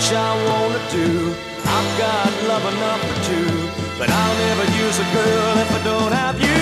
much I wanna do. I've got love enough for two, but I'll never use a girl if I don't have you.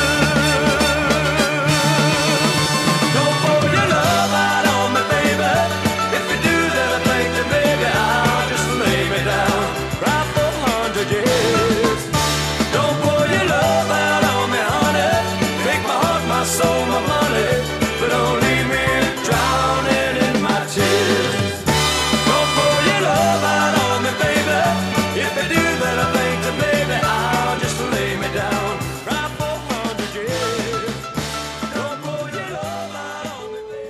Don't pour your love out on me, baby. If you do, then I think that maybe I'll just lay me down, cry for 100 years. Don't pour your love out on me, honey. Make my heart, my soul, my money, but don't leave me drowning in my tears. Don't pour your love out on me, baby. If you do, then I think that maybe I'll just lay me down, cry for 100 years. Don't pour your love out on me, baby.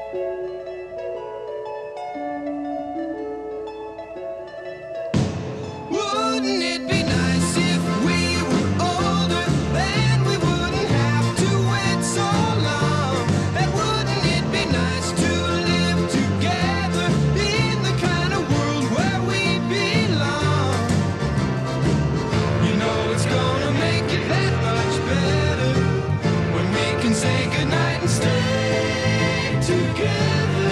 Wouldn't it be nice if we were older? Then we wouldn't have to wait so long. And wouldn't it be nice to live together in the kind of world where we belong? You know it's gonna make it that much better when we can say goodnight and stay together.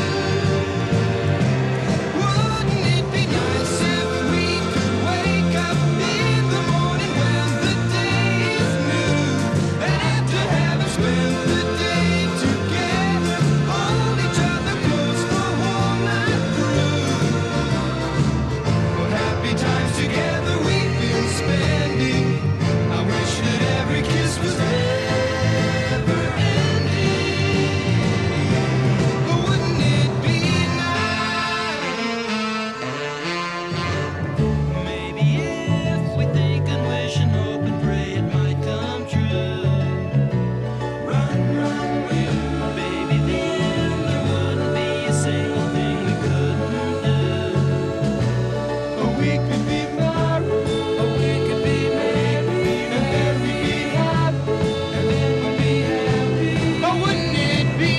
Wouldn't it be nice if we could wake up in the morning when the day is new, and after having spent the day together, hold each other close the whole night through? What happy times together we've been spending. I wish that every kiss was never ending. But wouldn't it be nice? Maybe if we think and wish and hope and pray it might come true. Run, run, will, baby, then there wouldn't be a single thing we couldn't do. Or we could be married, or we could be married, and then we'd be happy, and then we'd be happy. But wouldn't it be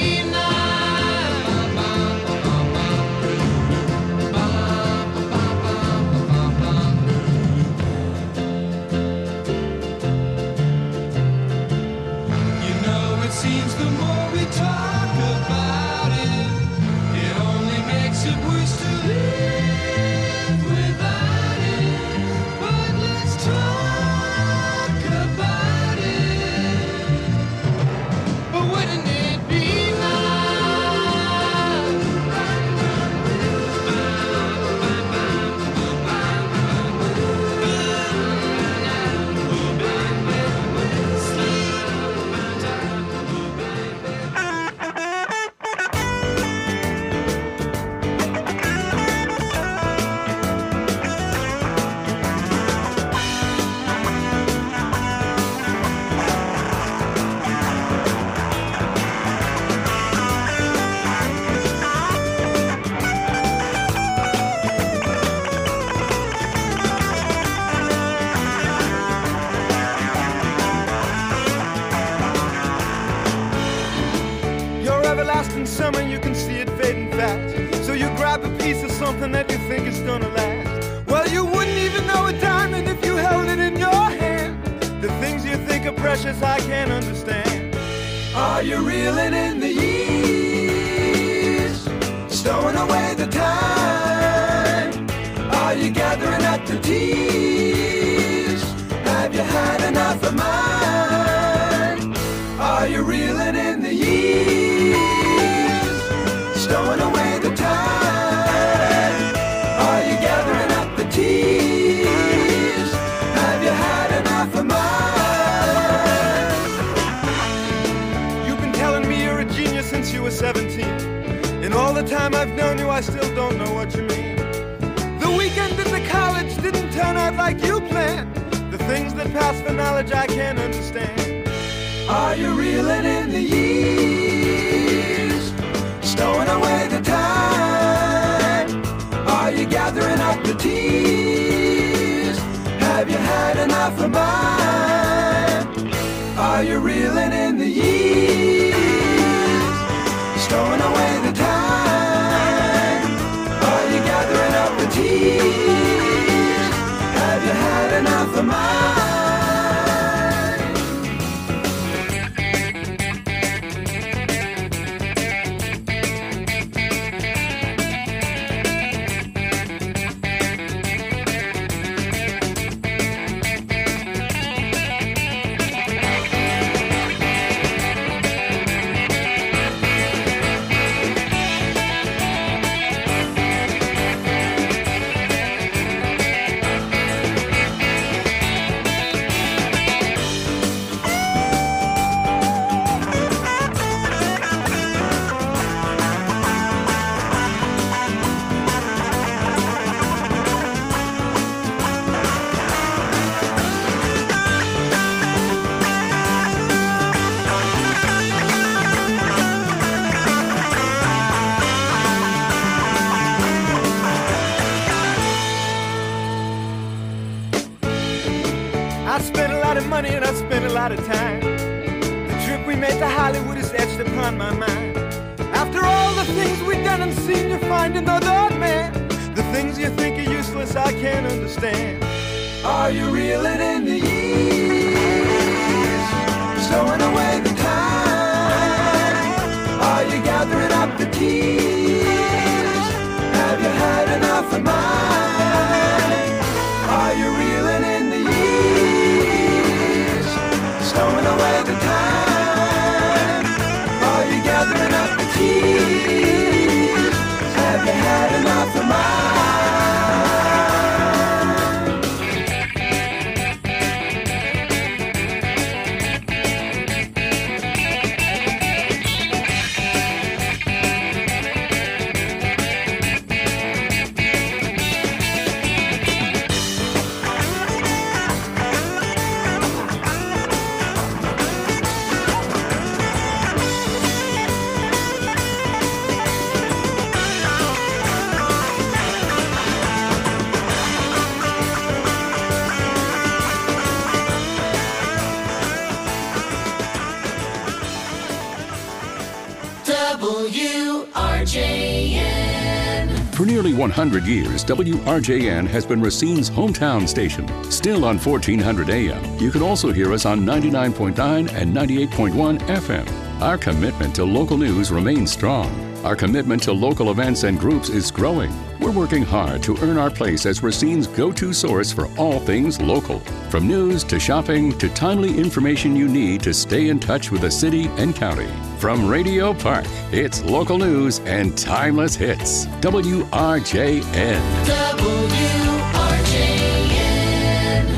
You know, it seems the more we talk about it, it only makes it worse to live without it. But let's talk about it. But wouldn't it be Your everlasting summer, you can see it fading fast. So you grab a piece of something that you think is gonna last. Well, you wouldn't even know a diamond if you held it in your hand. The things you think are precious, I can't understand. Are you reeling in the years, stowing away the time? Are you gathering up the tears? Have you had enough of mine? Are you reeling in the years, stowing away the time? Are you gathering up the tears? Have you had enough of mine? You've been telling me you're a genius since you were 17. In all the time I've known you, I still don't know what you mean. The weekend in the college didn't turn out like you planned. The things that pass for knowledge I can't understand. Are you reeling in the years, stowing away the time? Are you gathering up the tears? Have you had enough of mine? Are you reeling in the years, stowing away the time? Are you gathering up the tears? Have you had enough of mine? I spent a lot of money and I spent a lot of time. The trip we made to Hollywood is etched upon my mind. After all the things we've done and seen, you find another man. The things you think are useless, I can't understand. Are you reeling in the years, stowing away the time? Are you gathering up the keys? Have you had enough of mine? Are you reeling in the years, stowing away the time? Are you gathering up the keys? Have you had enough of mine? For nearly 100 years, WRJN has been Racine's hometown station. Still on 1400 AM, you can also hear us on 99.9 and 98.1 FM. Our commitment to local news remains strong. Our commitment to local events and groups is growing. We're working hard to earn our place as Racine's go-to source for all things local. From news to shopping to timely information you need to stay in touch with the city and county. From Radio Park, it's local news and timeless hits. WRJN. WRJN.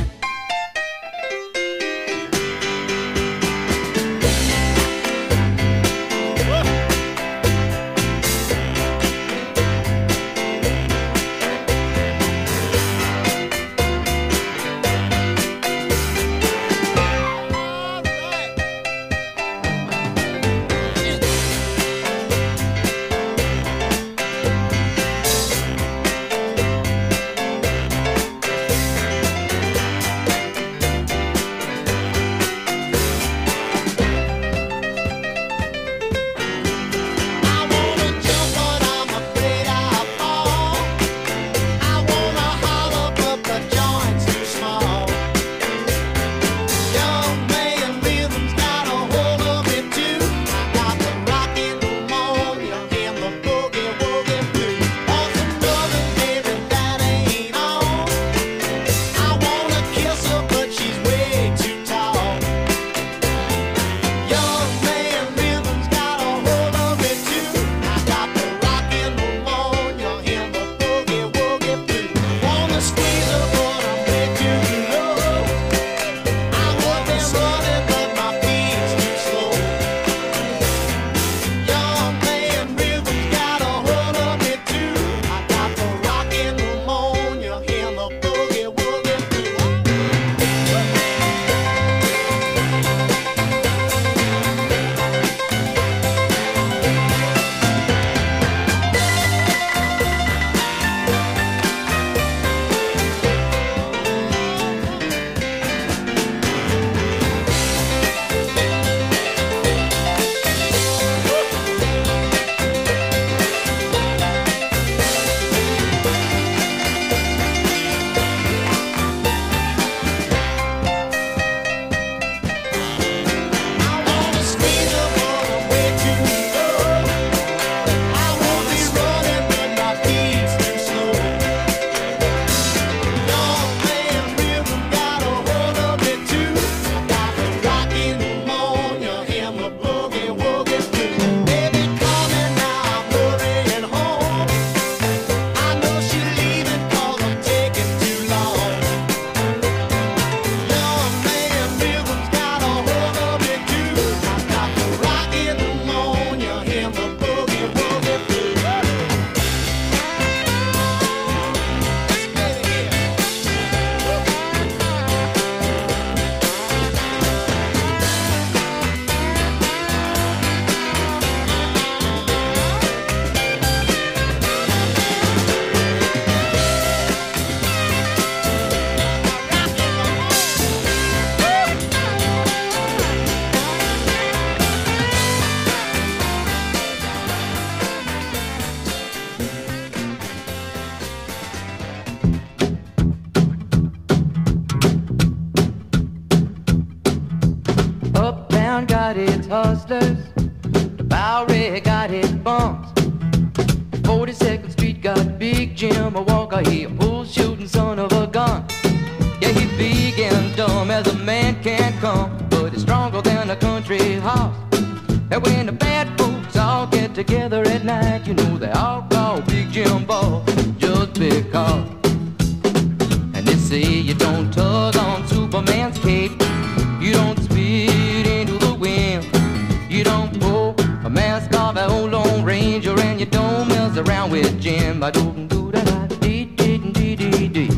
his hustlers. The Bowery got his bums. 42nd Street got Big Jim, a Walker, he a bull shooting son of a gun. Yeah, he's big and dumb as a man can come, but he's stronger than a country horse. And when the bad folks all get together at night, you know they all call Big Jim Ball just because. And they say you don't tug on Superman's cape, you don't spit into the wind, you don't pull a mask off an old Lone Ranger, and you don't mess around with Jim. Ba-do-do-da-da-dee-dee-dee-dee-dee.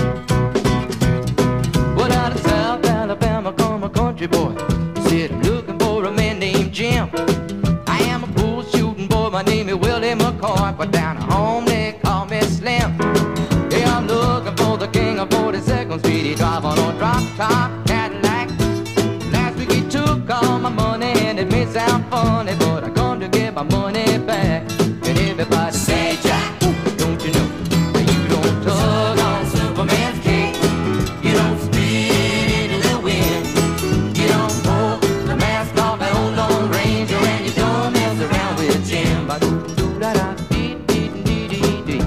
Well, out of South Alabama come a country boy. He said, I'm looking for a man named Jim. I am a bull shooting boy, my name is Willie McCoy, but down at home they call me Slim. Yeah, I'm looking for the king of 42nd Street. He drive on a drop-top Cadillac. Last week he took all my money, and it may sound funny, but I come to get my money back. And everybody say, Jack, don't you know that you don't tug on Superman's cape, you don't spit into the wind, you don't pull the mask off an old Lone Ranger, and you don't mess around with Jim. Ba-do-do-da-da-dee-dee-dee-dee.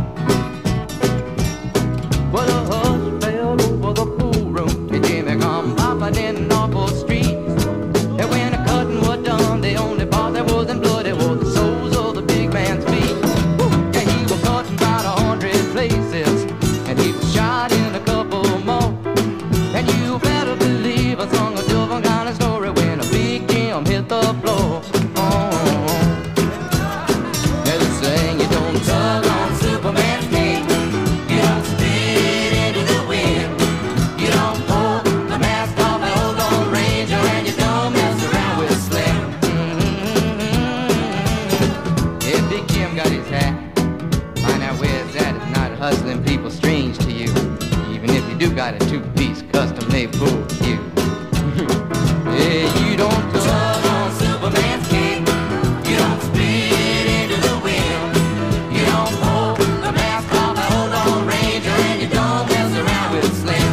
Well, the hush fell over the pool room, and Jimmy come popping in off the street. And when the cutting was done, the only part that wasn't bloody was the soles of the big man's feet. Yeah, he was cut in about 100 places, and he was shot in a couple more. And you better believe I sung a different kind of story when a Big Jim hit the floor. They're saying you don't tug on Superman's cape, you don't spit into the wind, you don't pull the mask off an old Lone Ranger, and you don't mess around with Slim. Yeah, Big Jim got his hat. Find out where it's at. It's not hustling people strange to you, even if you do got a two-piece custom-made bull cue. Yeah, you don't tug on Superman's cape, you don't spit into the wind, you don't pull the mask off an old Lone Ranger, and you don't mess around with Slim.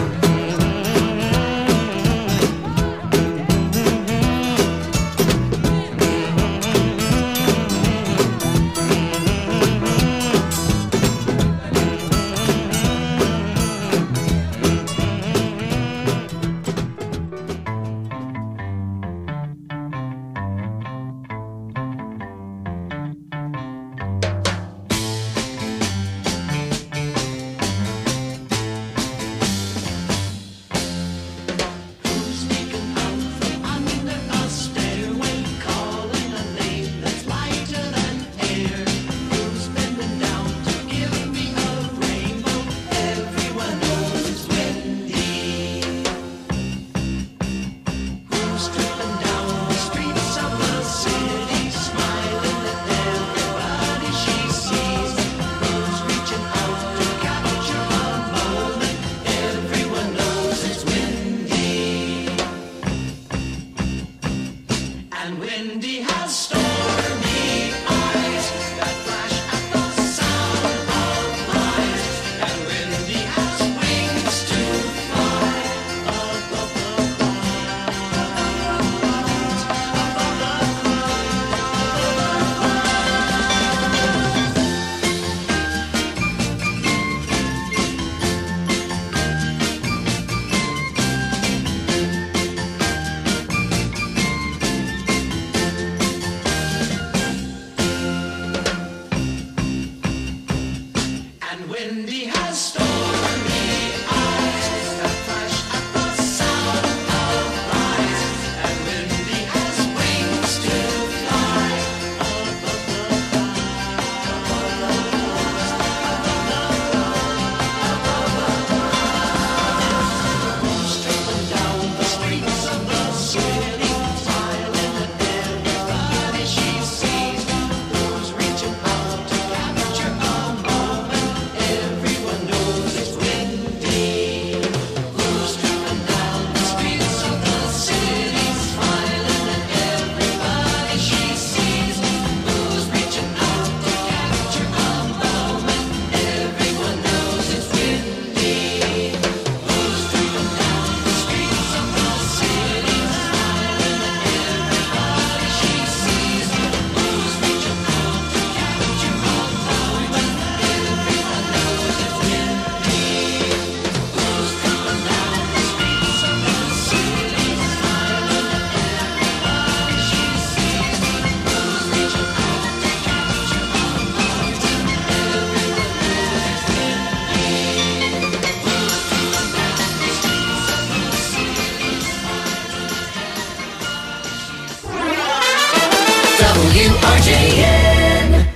WRJN.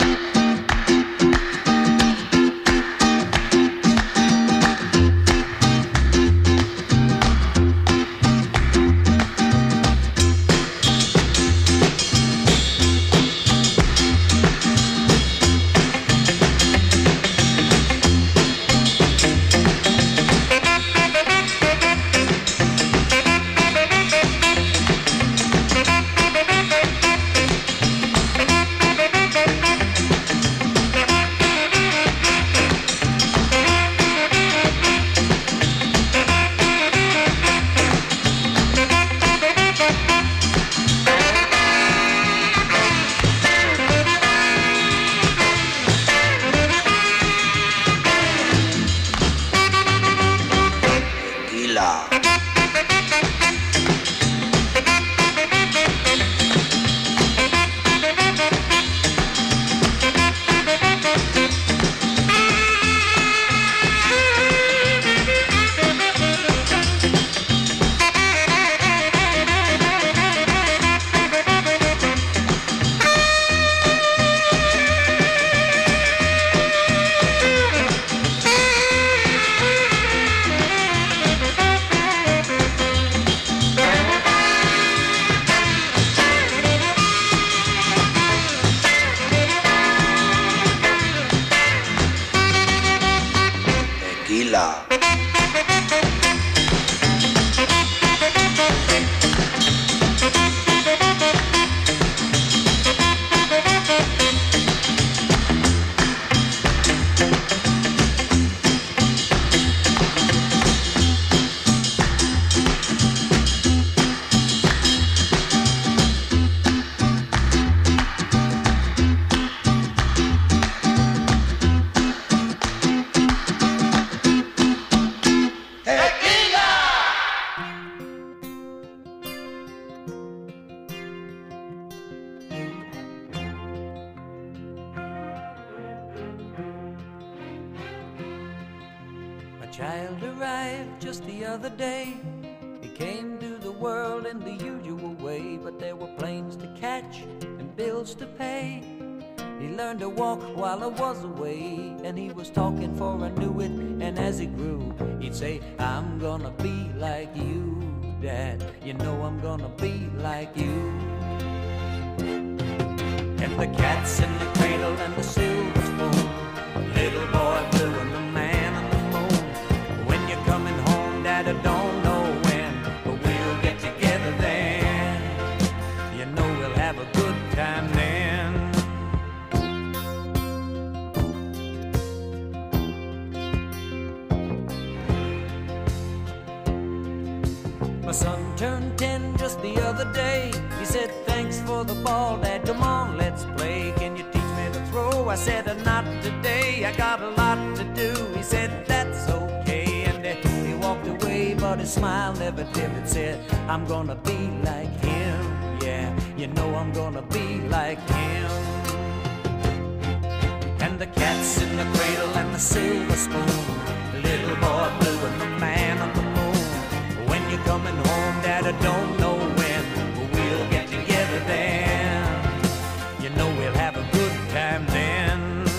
Child arrived just the other day. He came to the world in the usual way, but there were planes to catch and bills to pay. He learned to walk while I was away, and he was talking for I knew it. And as he grew, he'd say, I'm gonna be like you, Dad. You know I'm gonna be like you. And the cat's in the cradle and the silver spoon, little boy blue and the man on the moon. When you're coming home, Dad, I don't know when, but we'll get together then. You know we'll have a good time then. My son turned 10 just the other day. He said, thanks for the ball, Dad, come on, let's play. Can you teach me to throw? I said, not today, I got a lot to do. He said, that's okay, and he walked away, but his smile never dimmed. Said, I'm gonna be like him, yeah, you know I'm gonna be like him. And the cat's in the cradle and the silver spoon, the little boy blue and the man on the moon. When you're coming home, Dad, I don't know when, but we'll get together then. You know we'll have a good time then.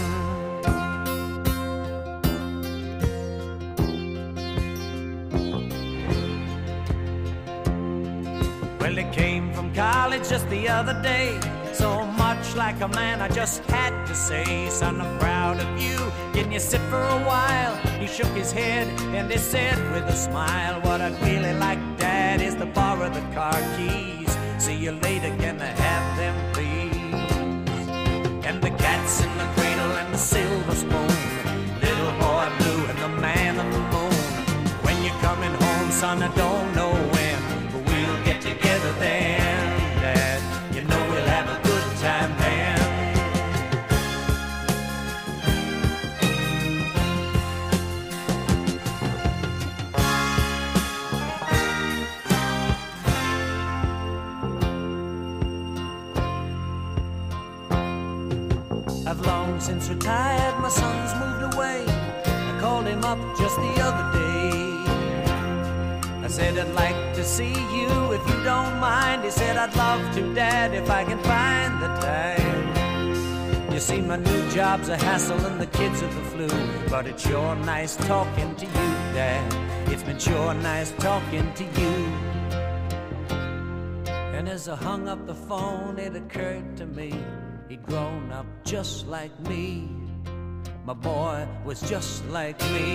Well, he came from college just the other day, so much like a man I just had to say, son, I'm proud of you, can you sit for a while? He shook his head and he said with a smile, what I'd really like, Dad, is to borrow the car keys. See you later, can I have them, please? And the cat's in the cradle and the silver spoon, little boy blue and the man on the moon. When you're coming home, son, I don't know when, but we'll get together then, Dad. You know we'll have a good time then. I've long since retired, my son's moved away. I called him up just the other day. I said I'd like to to see you if you don't mind. He said, I'd love to, Dad, if I can find the time. You see, my new job's a hassle and the kids are the flu, but it's sure nice talking to you, Dad. It's been sure nice talking to you. And as I hung up the phone, it occurred to me he'd grown up just like me. My boy was just like me.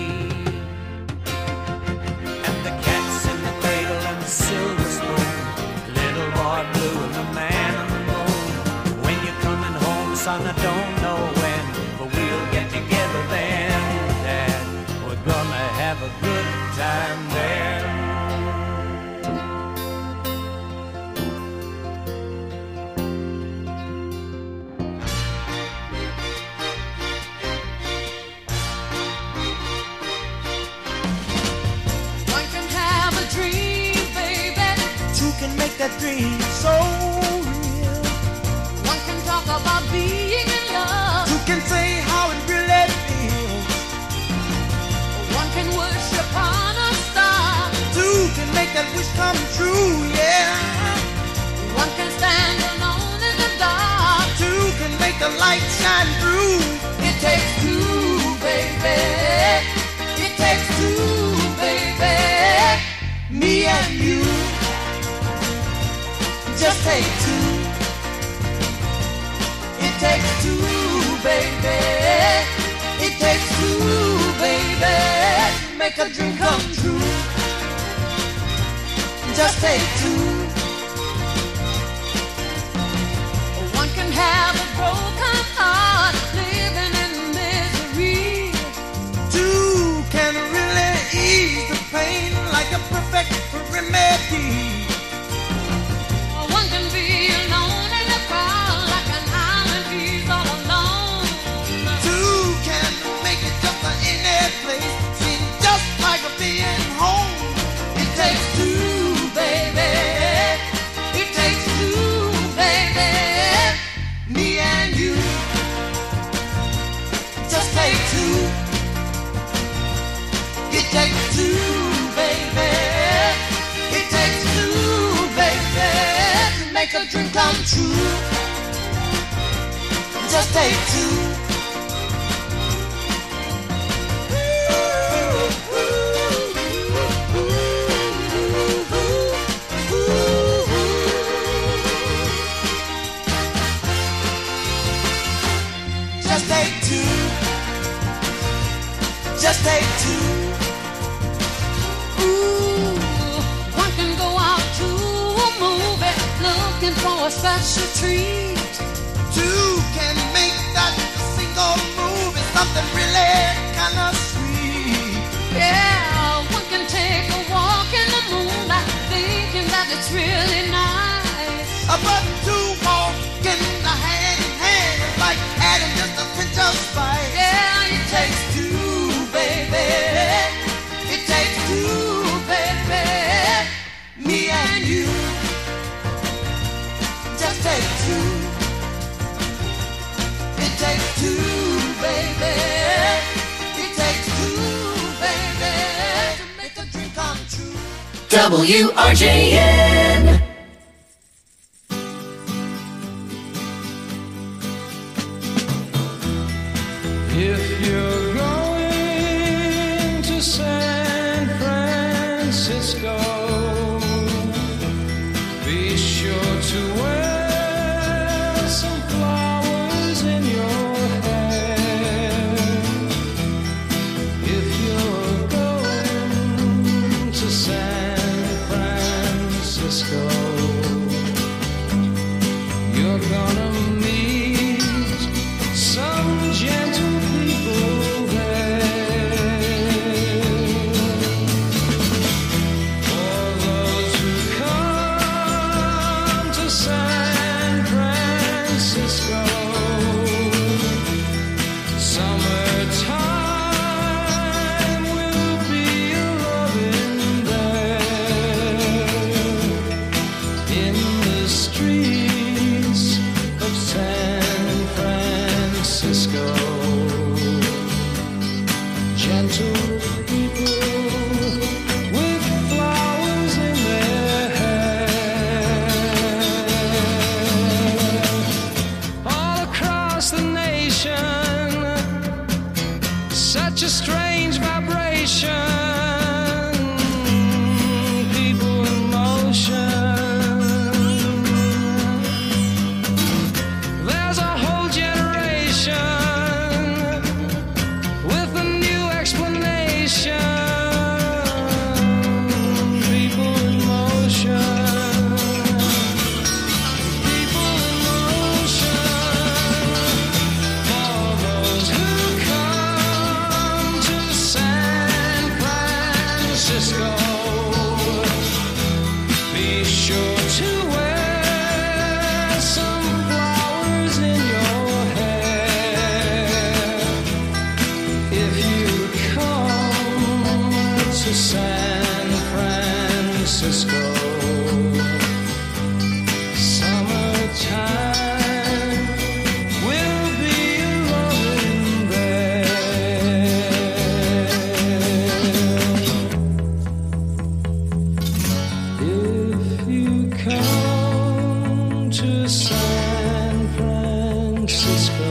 And the cat's in the cradle and the silver spoon, little boy blue and the man on the moon. When you're coming home, son, I don't know when, but we'll get together then, Dad. We're gonna have a good time there. That dream so real. One can talk about being in love. Two can say how it really feels. One can worship on a star. Two can make that wish come true, yeah. One can stand alone in the dark. Two can make the light shine through. It takes two, baby. It takes two, baby. Me and you. Just take two. It takes two, baby. It takes two, baby. Make a dream come true. Just take two. One can have a broken heart, living in misery. Two can really ease the pain like a perfect remedy. Make a dream come true. Just take two. Just take two. Just take two. Ooh, one can go out to a movie looking for a special treat. Two can make that single movie something really kind of sweet. Yeah, one can take a walk in the moonlight thinking that it's really nice. But two walk in the hand in hand is like adding just a pinch of spice. Yeah, it takes two, baby. It takes two, baby. Me and you. Just take two. It takes two, baby. It takes two, baby. To make a dream come true. WRJN. If you're going to San Francisco, be sure to wear some flowers in your hair. If you're going to San Francisco, you're gonna meet some gentle people there. Francisco. Be sure to wear some flowers in your hair if you come to San Francisco. Summertime will be loving there. If you come to San Francisco,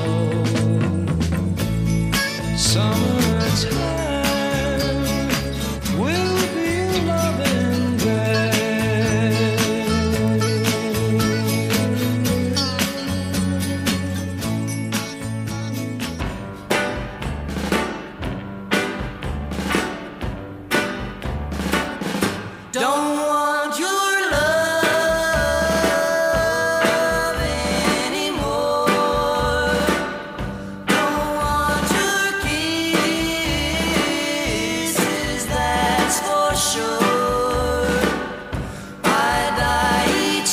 summertime will be loving there. Don't want your love anymore. Don't want your kisses, that's for sure. I die each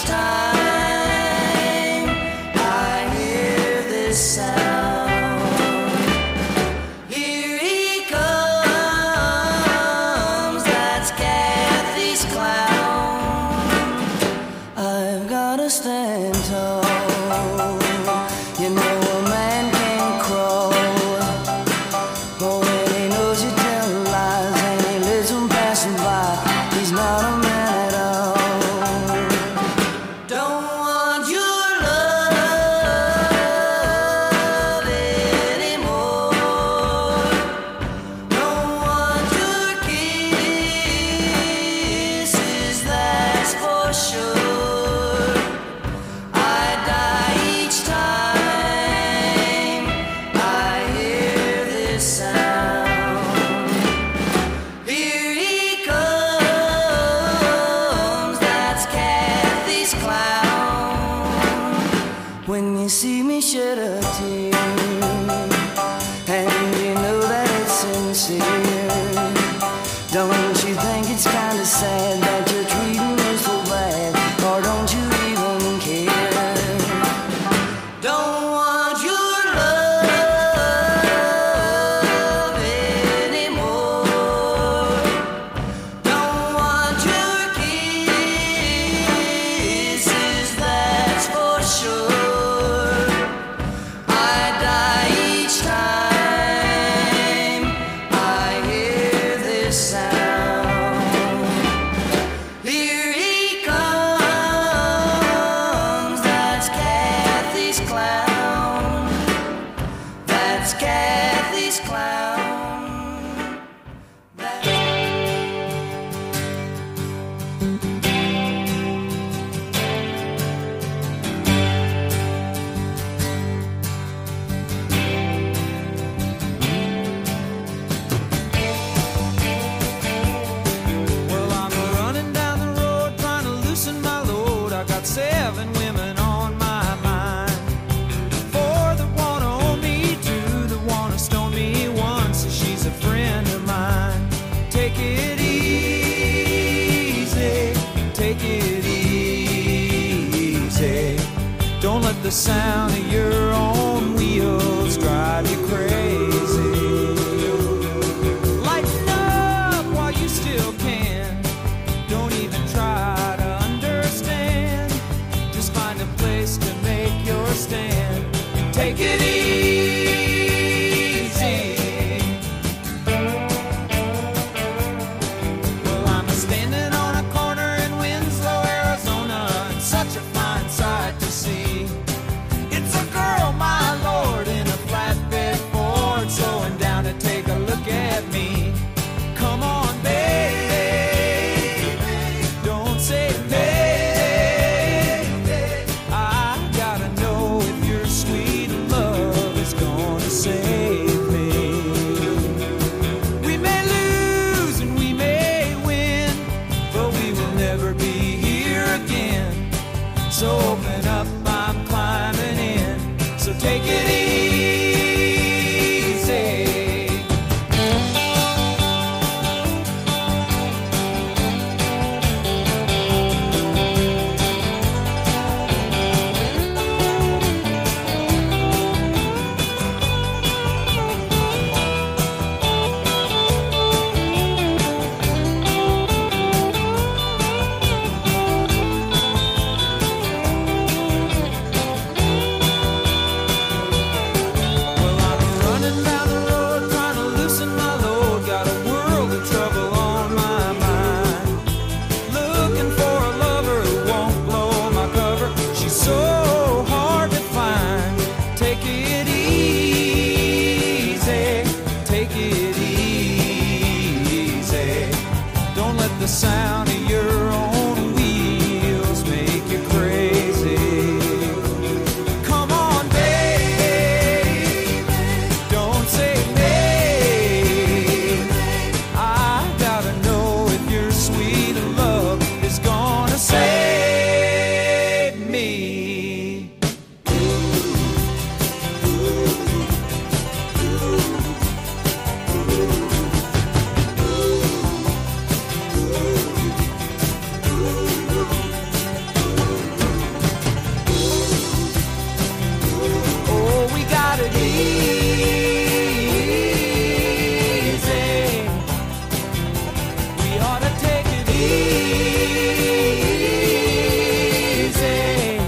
time I hear this sound. Here he comes, that's Kathy's clown. I've gotta stand tall. You know a man can crawl. But when he knows you tell lies and he lets them pass him by, he's not a man at all. Don't want your love anymore. Don't want your kisses, that's for sure. I die each time I hear this sound. Here he comes, that's Kathy's clown. When you see me shed a tear, and you know that it's sincere, don't you think it's kind of sad that you're treating me so bad, or don't you even care? Don't want your love anymore. Don't want your kisses, that's for sure. I die each time I hear this sound. Here he comes, that's Kathy's clown. That's Kathy's clown. Well, I'm running down the road trying to loosen my load. I got 7 women on my mind. 4 that wanna own me, 2 that wanna stone me, 1 says she's a friend of mine. Take it easy, take it easy. Don't let the sound of your own wheels drive you crazy. Lighten up while you still can. Don't even try to understand. Just find a place to make your stand. Take it easy. Well, I'm standing on a corner in Winslow, Arizona, and such a fine sight to see. It's a girl my the sound of your own wheels make you crazy. Come on, baby, don't say maybe. I gotta know if your sweet love is gonna save me. Oh, we got it easy. We ought to take it easy.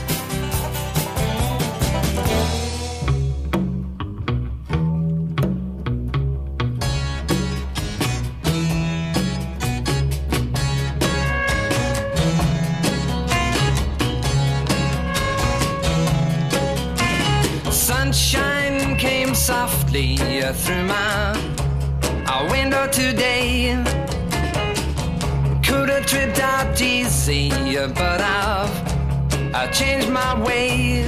Sunshine came softly through my window today. Could have tripped out easy, but I've changed my way.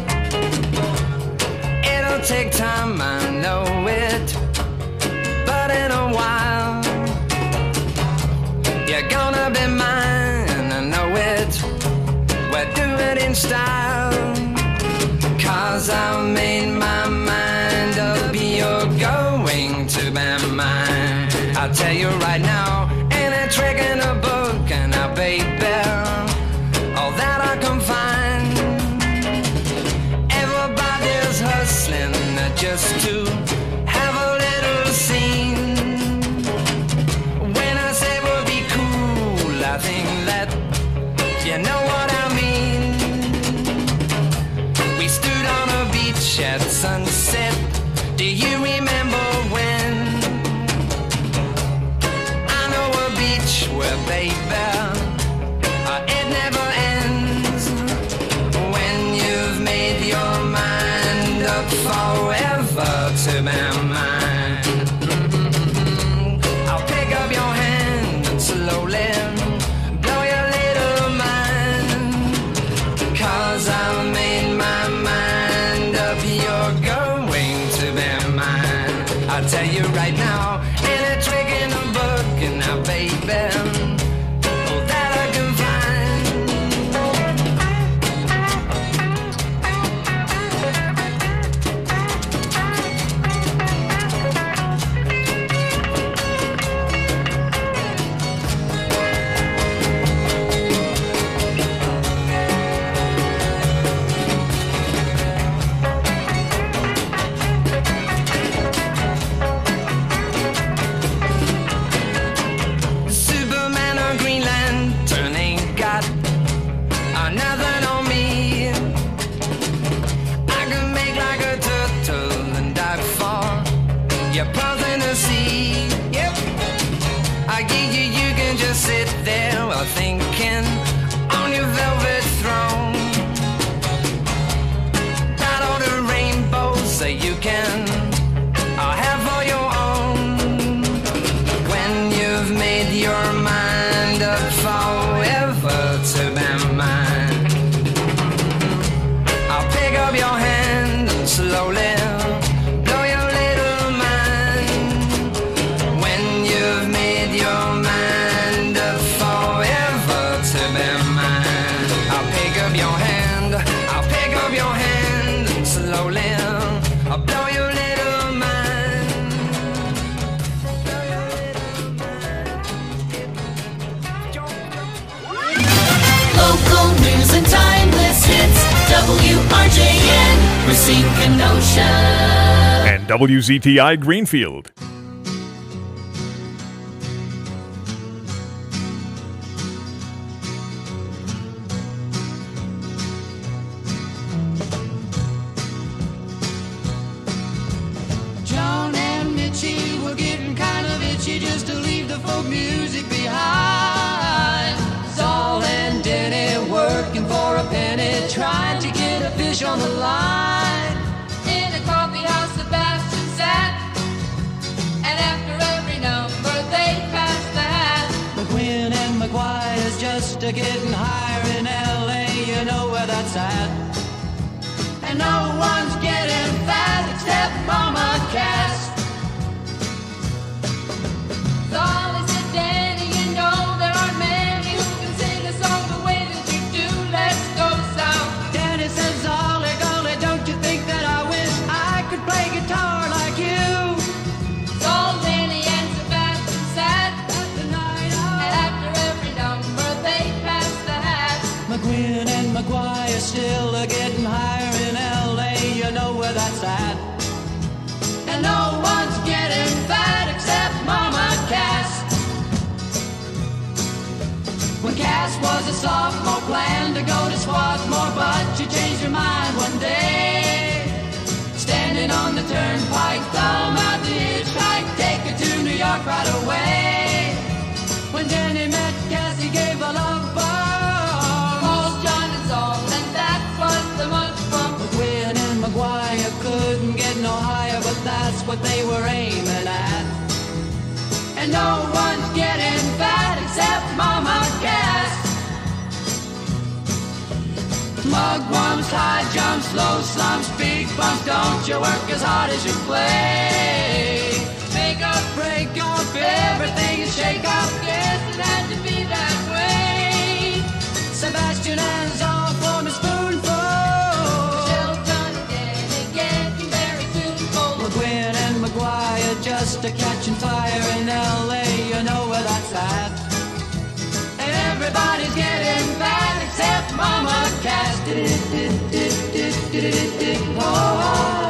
It'll take time, I know it, but in a while you're gonna be mine, I know it. We'll do it in style. 'Cause I've made my mind up, you're going to be mine. I'll tell you right now, ain't a trick in a book, and I baby, all that I can find. Everybody's hustling just to have a little scene. When I say we'll be cool, I think that you know what I mean. We stood on a beach at sunset. Do you remember when? I know a beach where, baby, it never ends. When you've made your mind up forever to be mine. I'll pick up your hand and slowly blow your little mind. 'Cause I've made my mind up, you're going to be mine. I'll tell you right now, ain't a trick in a book, and now, baby, all that I can find. Superman or Green Lantern ain't got nothing on me. I can make like a turtle and dive for your pearls in the sea. Yep, I give you, you can just sit there while thinking on your velvet throne. Got all the rainbows that you can have for your own. When you've made your mind up forever to be mine, I'll pick up your hand and slowly blow your little mind. When you've made your mind up forever to be mine, I'll pick up your hand, I'll pick up your hand and slowly I'll blow your little mind. Blow your little mind. Local news and timeless hits. WRJN, Racine Kenosha. And WZTI Greenfield. John and Mitchie were getting kind of itchy just to leave the folk music behind. Saul and Denny working for a penny, trying to get a fish on the line. In a coffee house, Sebastian sat, and after every number they passed the hat. just a getting higher in LA, you know where that's at. And no one's getting fat except Mama Cass. Solid said, Danny, you know there aren't many who can sing a song the way that you do. Let's go south. Danny says, Ollie, golly, don't you think that I wish I could play guitar like you? So Danny and Sebastian sat at the night out, and after every number they passed the hat. McGuinn and McGuire still are getting higher in LA, you know where that's at. And no one's getting fat except Mama Cass. When Cass was a sophomore, planned to go to Swarthmore, but she changed her mind one day. Standing on the turnpike, thumb out the hitchhike, take her to New York right away. When Jenny met Cass, he gave a love bomb. Called John and Saul, and that was the much fun. McGuinn and McGuire couldn't get no higher, but that's what they were aiming at. And no one's getting fat except Mama Cass. Mugwumps, high jumps, low slumps, big bumps, don't you work as hard as you play. Make up, Break off, everything is shake up. guess it had to be that way. Sebastian and Saul form a spoonful. Still John and Danny getting very soon full. McGuinn and McGuire just a catching fire in LA, you know where that's at. And everybody's getting fat except Mama Cass. Oh.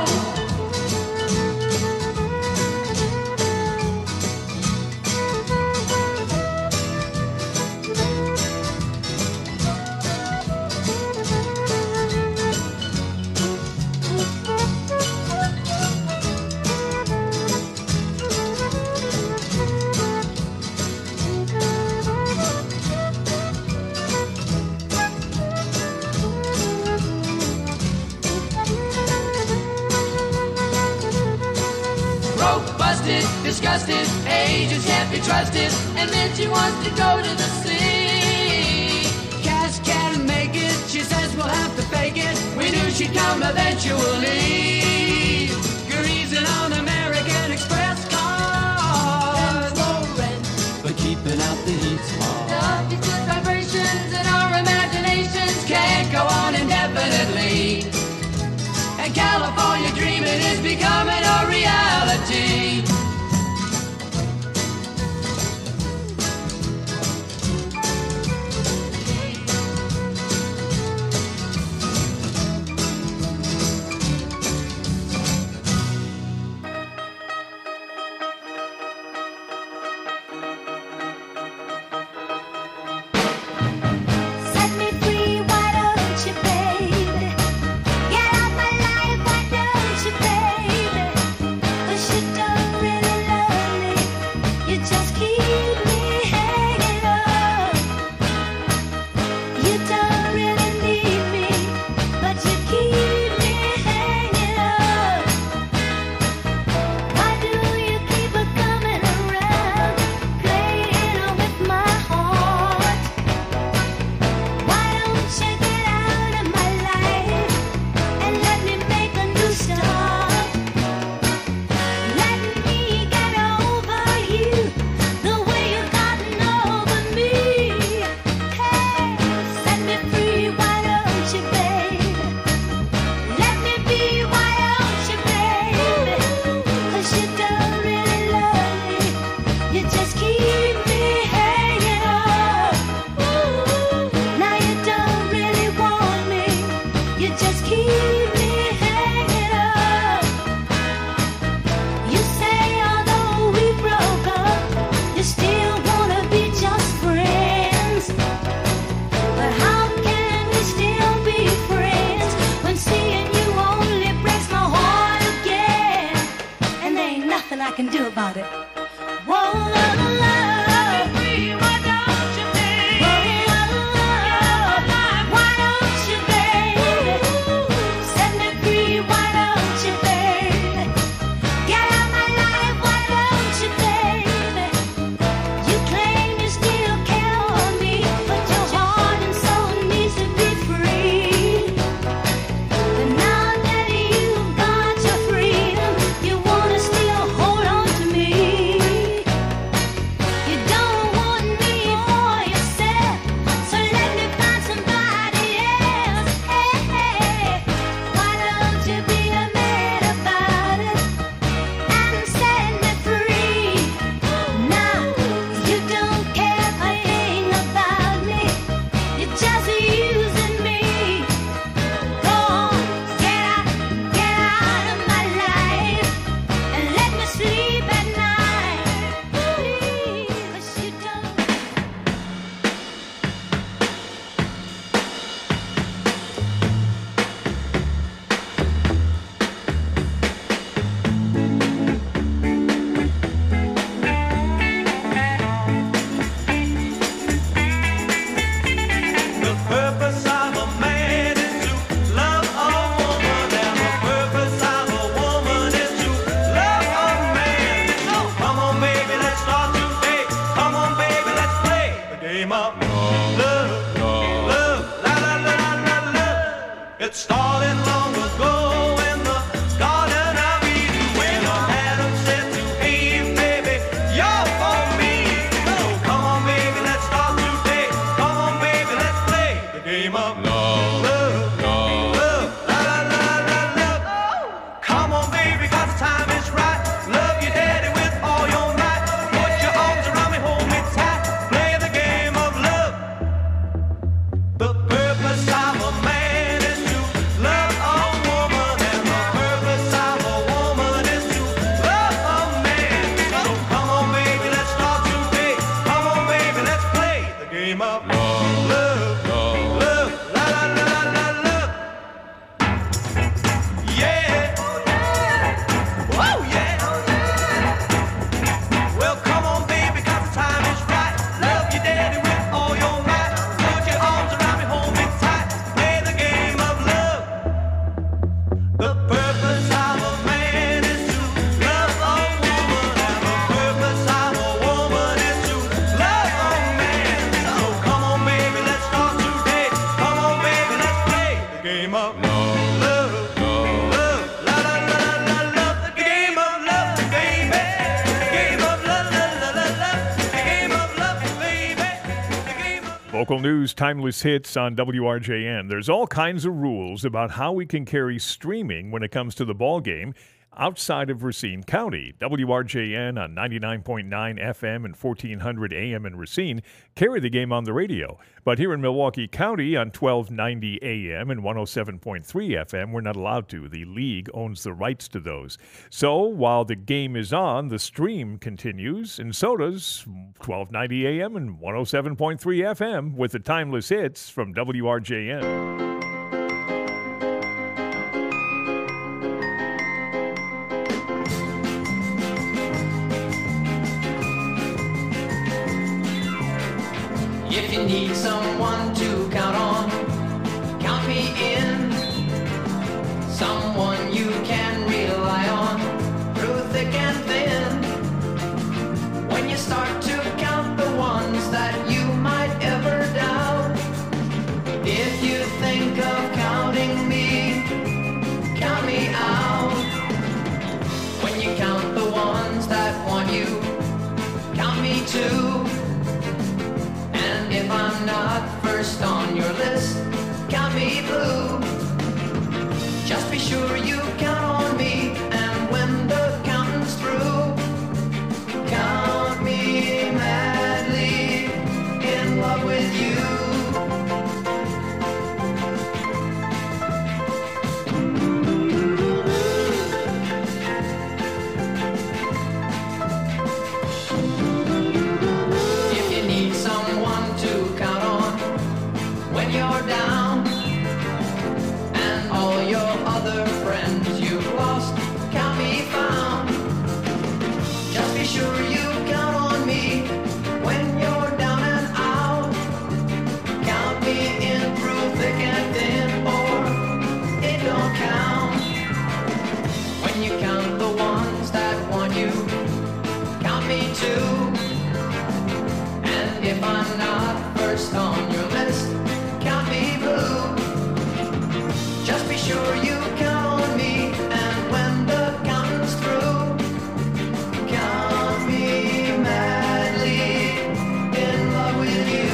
Broke, busted, disgusted, agents can't be trusted. And then she wants to go to the sea. Cass can't make it, she says we'll have to fake it. We knew she'd come eventually. Greasing on American Express cars, Low rent, but keeping out the heat. the good vibrations in our imaginations Can't go on indefinitely. And California dreaming is becoming a reality. Set me free, why don't you, baby? Get out my life, why don't you, baby? 'Cause you don't game of love, love, la la la la la love. It started long ago in the Garden of Eden when Adam said to Eve, baby, you're for me. So come on, baby, let's start today. Come on, baby, let's play the game of love, love, love, la la la la love. Come on, baby, 'cause the time is right. Love your daddy with all your might. Put your arms around me, hold me tight. Play the game of love. The purpose of a man is to love a woman, and the purpose of a woman is to love a man. So come on, baby, let's start today. Come on, baby, let's play the game of love, love, love, la la la la love. Yeah, oh yeah. Well, come on, baby, 'cause the time is right. Love your daddy with all your might. Put your arms around me, hold me tight. Play the game of love. The purpose of a man is to love a woman, and the purpose of a woman is to love a man. So come on, baby, let's start today. Come on, baby, let's play the game of love, love, la la la la love. The game of love, baby. The game of love, la la la la. The game of love, baby. The game of Local news, timeless hits on WRJN. There's all kinds of rules about how we can carry streaming when it comes to the ball game outside of Racine County. WRJN on 99.9 FM and 1400 AM in Racine carry the game on the radio. But here in Milwaukee County on 1290 AM and 107.3 FM, we're not allowed to. The league owns the rights to those. So while the game is on, the stream continues, and so does 1290 AM and 107.3 FM with the timeless hits from WRJN. If you need someone to count on, count me in. Someone you can rely on through thick and thin. When you start to count the ones that you might ever doubt, if you think of counting me, count me out. When you count the ones that want you, count me too. And if I'm not first on your list, count me blue. Just be sure you count on me, and when the counting's through, count me madly in love with you. If you need someone to count on when you're down, and all your other friends you've lost can't be found, just be sure you count on me when you're down and out. Count me in through thick and thin, or it don't count. When you count the ones that want you, count me too. And if I'm not first on your list, count me blue. Just be sure you count on me, and when the counting's through, count me madly in love with you.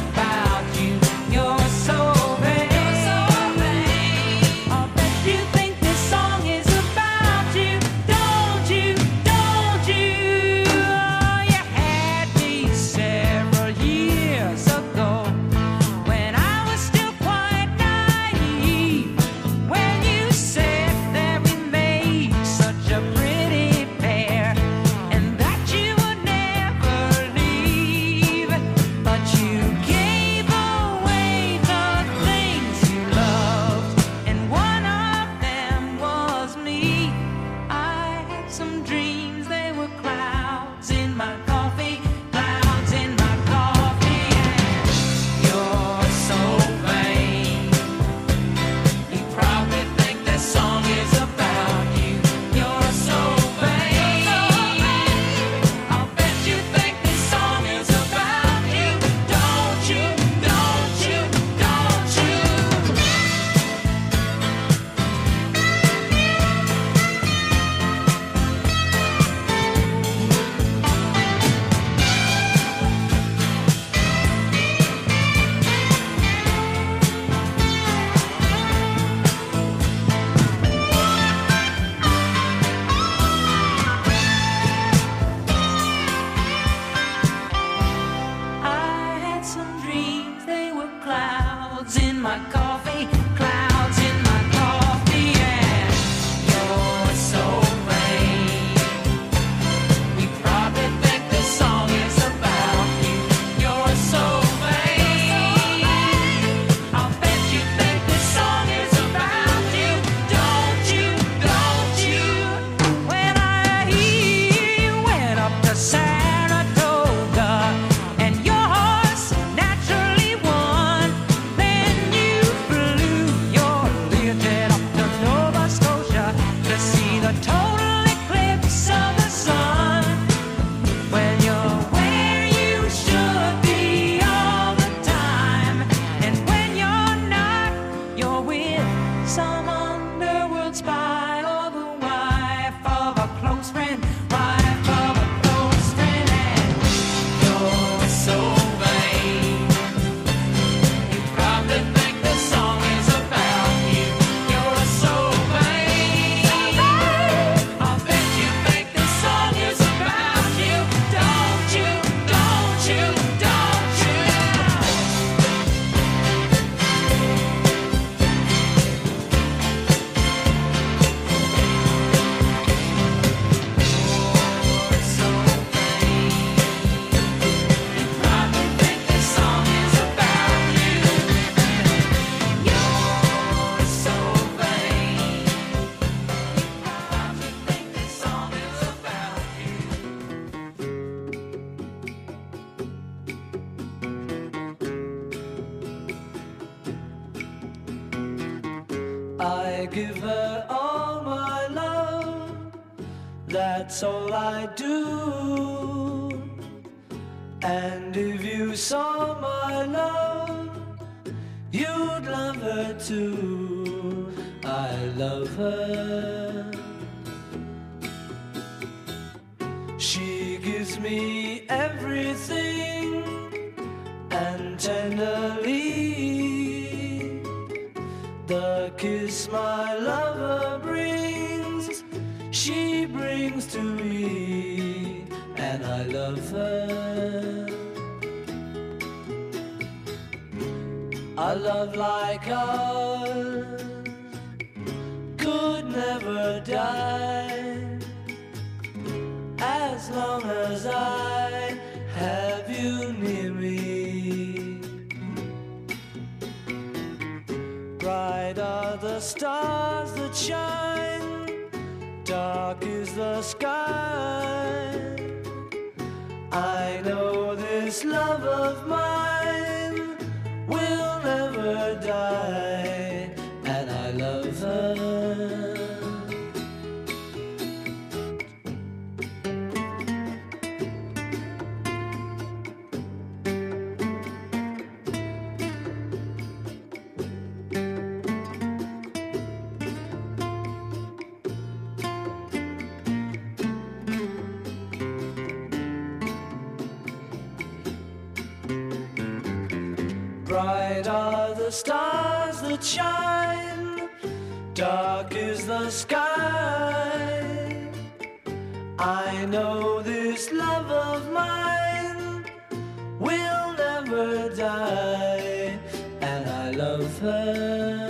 about you. You're so vain. I'll bet you think this song is about you. Don't you? Don't you? Oh, you had me several years ago when I was still quite naive. When you said that we made such a pretty pair and that you would never leave, but you gave away the things you loved, and one of them was me. I had some dreams, they were clouds in my coffee, clouds in my coffee, and you're so vain. You probably think this song is about you. You're so vain. I'll bet you think this song is about you. Don't you? Don't you? Don't you? I had some dreams, they were clouds in my coffee, clouds in my coffee, and you're so vain. You probably think this song is about you. You're so vain. I'll bet you think this song is about you. Don't you? Don't you? When I hear you went up to Saratoga and your horse naturally won, then you flew your Learjet up to Nova Scotia to see the total eclipse of the sun. When you're where you should be all the time, and when you're not, you're with some underworld spy or the wife of a close friend, wife of a close friend, and you're so vain. You probably think this song is about you. You're so vain. I'll bet you think this song is about you. Don't you? Don't you? Don't you? You're so vain. You probably think this song is about you. You're so vain. You probably think this song is about you. I give her all my love, that's all I do. And if you saw my love, you'd love her too. I love her. She gives me everything, and tenderly the kiss my lover brings, she brings to me, and I love her. A love like ours could never die, as long as I have you near me. Bright are the stars that shine, dark is the sky. I know this love of mine will never die, and I love her. Bright are the stars that shine, dark is the sky. I know this love of mine will never die, and I love her.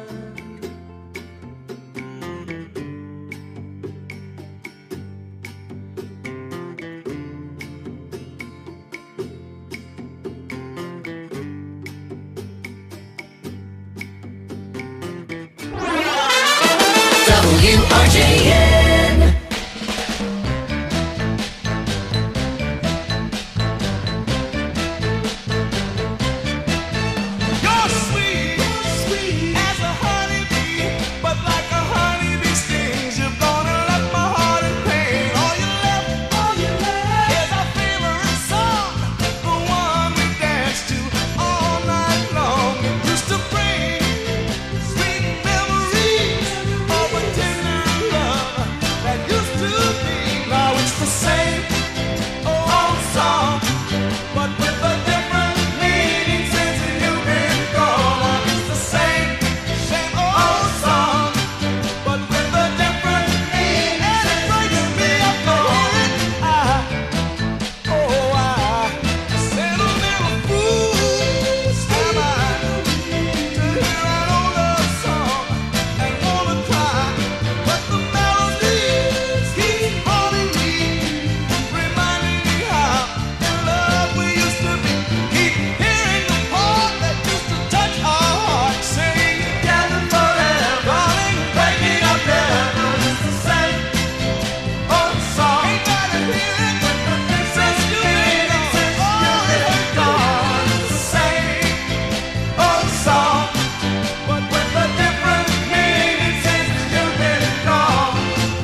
WRJN. You're sweet, sweet as a honeybee, but like a honeybee stings, you're gonna let my heart in pain. All you left is our favorite song, the one we danced to all night long. It used to bring sweet memories of a tender love that used to be. Now it's the same old song, but with a different meaning since you've been gone. It's the same old song, but with a different meaning. And it breaks me up to hear it. I sentimental fool am I to hear an old love song and wanna cry, but the melodies keep haunting me, reminding me how in love we used to be. Keep hearing the part that used to touch our hearts, singing together forever, darling, breaking up never. It's the same old song. Ain't got to hear it since you've been gone. It's the same old song, but with a different meaning since you've been gone.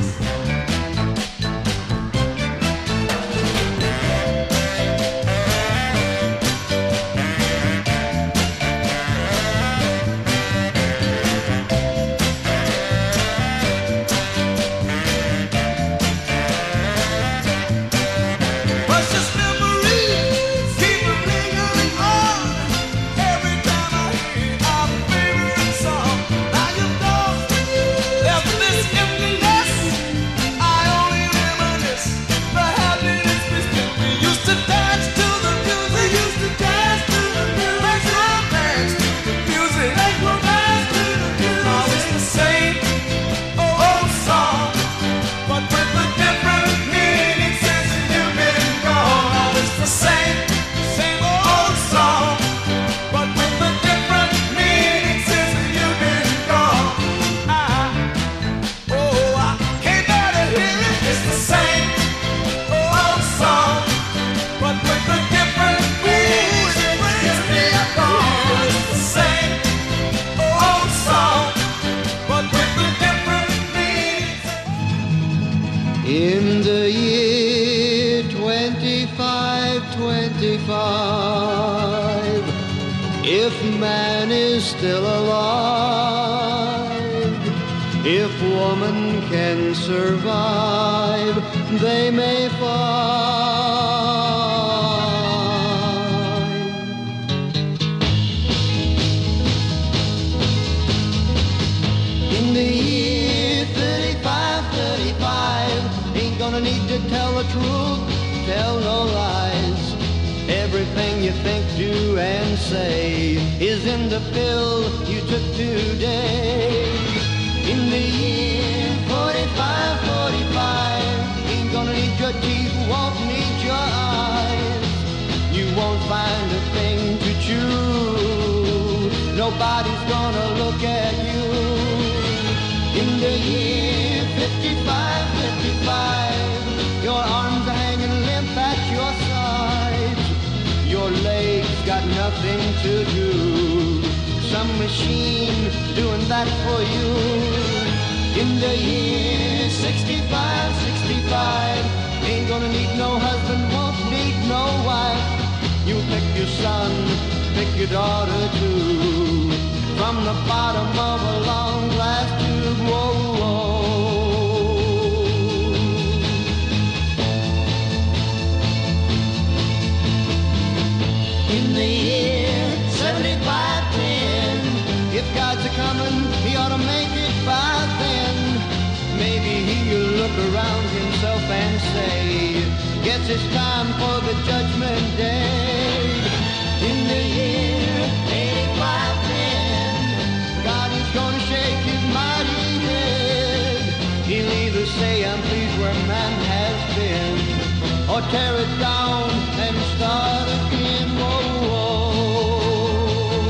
Precious memories keep lingering on. Every time I hear our favorite song, now you've gone, left this emptiness. I only reminisce the happiness we spent. We used to dance to the music. We used to dance to the music. Make romance to the music. Make romance to the music. Now it's the same old song, but with a different meaning since you've been gone. Now it's the same old song, but with a different meaning since you've been gone. I can't bear to hear it. It's the same old song, but with a different meaning since you've gone. It's the same old song, but with a different meaning. In the year 2525, if man is still alive, if woman can survive, they may find. In the year 3535, ain't gonna need to tell the truth, tell no lies. Everything you think, do, and say is in the pill you took today. In the year 4545, ain't gonna need your teeth, won't need your eyes. You won't find a thing to chew, nobody's gonna look at you. In the year 5555, your arms are hanging limp at your sides. Your legs got nothing to do, some machine doing that for you. In the year 6565, ain't gonna need no husband, won't need no wife. You pick your son, pick your daughter too, from the bottom of a long glass tube. Whoa, whoa. In the year 70 himself and say, guess it's time for the judgment day. In the year 8510, God is gonna shake his mighty head. He'll either say, I'm pleased where man has been, or tear it down and start again. Whoa, whoa.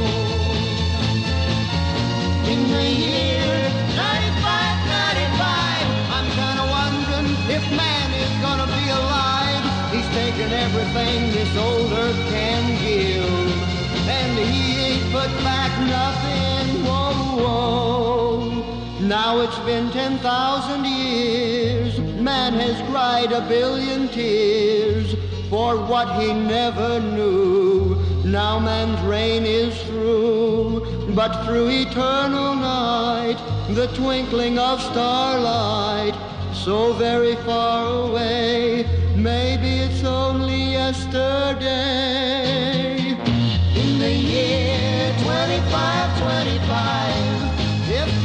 In the year 9595, I'm kinda wondering if man is gonna be alive. He's taken everything this old earth can give, and he ain't put back nothing. Whoa, whoa. Now it's been 10,000 years. Man has cried a billion tears for what he never knew. Now man's reign is through, but through eternal night, the twinkling of starlight, so very far away, maybe it's only yesterday. In the year 2525,